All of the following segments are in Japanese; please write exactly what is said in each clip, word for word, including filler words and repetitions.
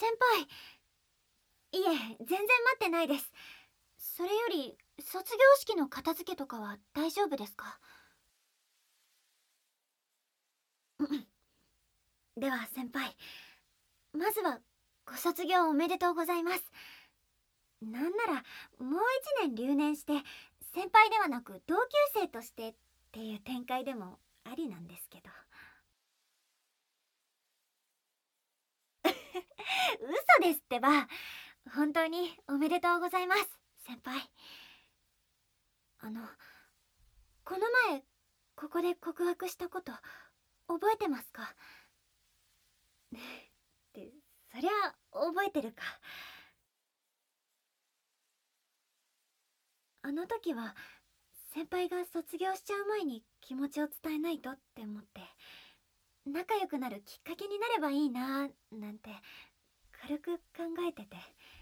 先輩。いえ、全然待ってないです。それより卒業式の片付けとかは大丈夫ですか？では先輩、まずはご卒業おめでとうございます。なんならもう一年留年して先輩ではなく同級生としてっていう展開でもありなんですけど。嘘ですってば。本当におめでとうございます、先輩。あの、この前ここで告白したこと覚えてますか？ってそりゃ覚えてるか。あの時は先輩が卒業しちゃう前に気持ちを伝えないとって思って、仲良くなるきっかけになればいいなーなんて軽く考えてて。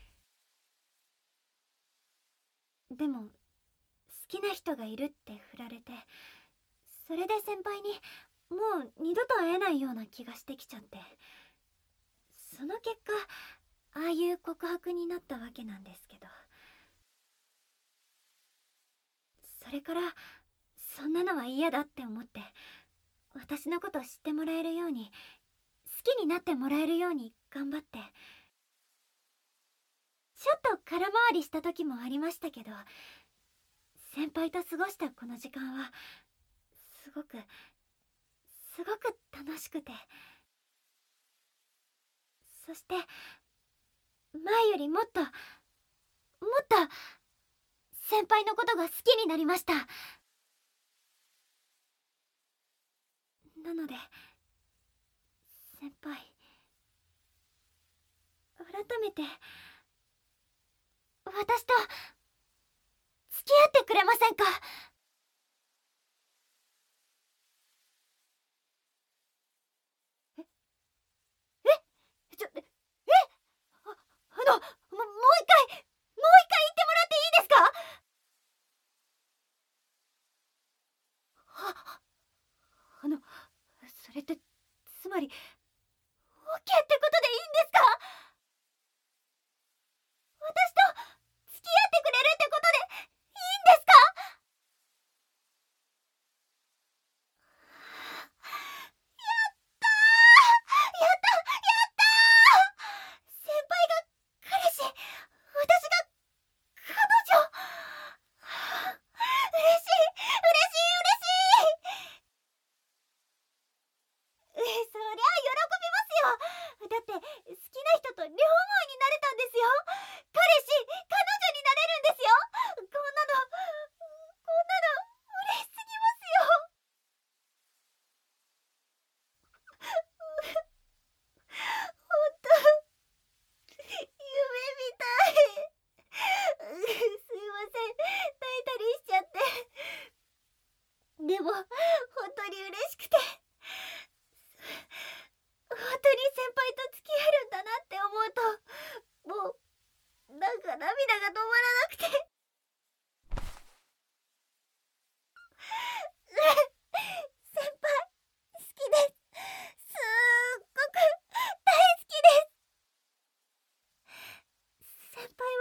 でも好きな人がいるって振られて、それで先輩にもう二度と会えないような気がしてきちゃって、その結果ああいう告白になったわけなんですけど。それからそんなのは嫌だって思って、私のこと知ってもらえるように、好きになってもらえるように頑張って。ちょっと空回りした時もありましたけど、先輩と過ごしたこの時間はすごくすごく楽しくて、そして前よりもっともっと先輩のことが好きになりました。なので先輩、改めて私と付き合ってくれませんか？ええちょえああのも、もう一回もう一回言ってもらっていいですか？ああのそれってつまり オーケー ってことでいいんですか？私と付き合ってくれるってことでいいんですか？やったー、やったやったー、先輩が彼氏、私が彼女。嬉しい嬉しい嬉しい。え、そりゃ喜びますよ。だって好きな人と両思いになれたんですよ。彼氏彼女になれるんですよ。こんなのこんなの嬉しすぎますよ。本当夢みたい。すいません、泣いたりしちゃって。でも本当に嬉しくて、本当に先輩と付き合えるんだなって思うと、もうなんか涙が止まらなくて。先輩好きです。すっごく大好きです。先輩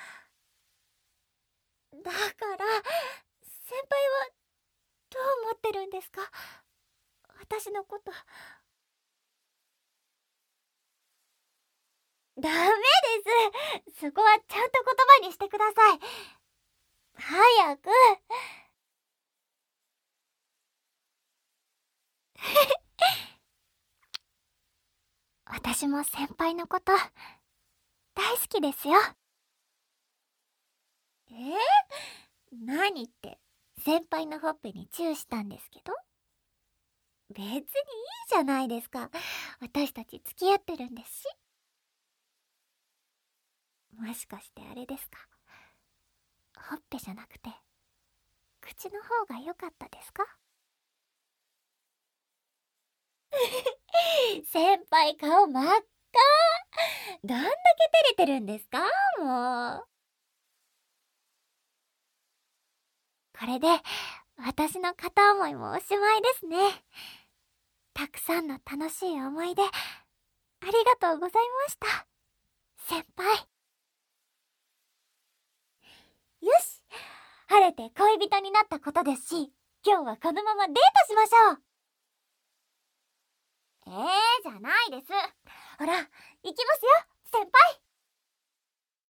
はだから先輩はどう思ってるんですか、私のこと。ダメです。そこはちゃんと言葉にしてください。早く。私も先輩のこと大好きですよ。えー、何って先輩のほっぺにチューしたんですけど。別にいいじゃないですか、私たち付き合ってるんですし。もしかしてあれですか、ほっぺじゃなくて口の方が良かったですか？先輩顔真っ赤。どんだけ照れてるんですか、もう。これで私の片思いもおしまいですね。たくさんの楽しい思い出ありがとうございました。 先輩。よし、晴れて恋人になったことですし、今日はこのままデートしましょう。えーじゃないです。ほら、行きますよ先輩。